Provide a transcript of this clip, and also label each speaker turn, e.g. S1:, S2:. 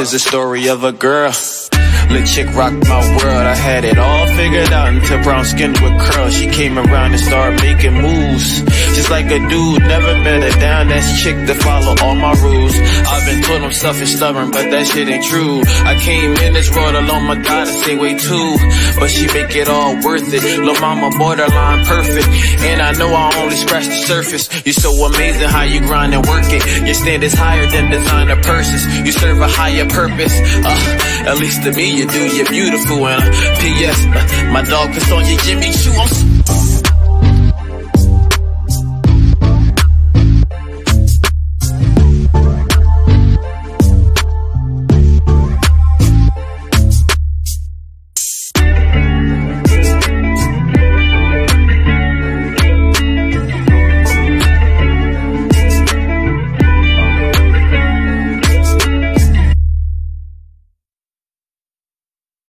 S1: is the story of a girl. Lit chick rocked my world. I had it all figured out until brown skin with curls. She came around and started making moves. Just like a dude, never met a down ass chick to follow all my rules. I've been told I'm selfish, stubborn, but that shit ain't true. I came in this world alone, my God, I say way too. But she make it all worth it. Lil' mama borderline perfect. And I know I only scratched the surface. You're so amazing how you grind and work it. Your standards higher than designer purses. You serve a higher purpose. At least to me you do, you're beautiful. And P.S. My dog pissed on your Jimmy Choo.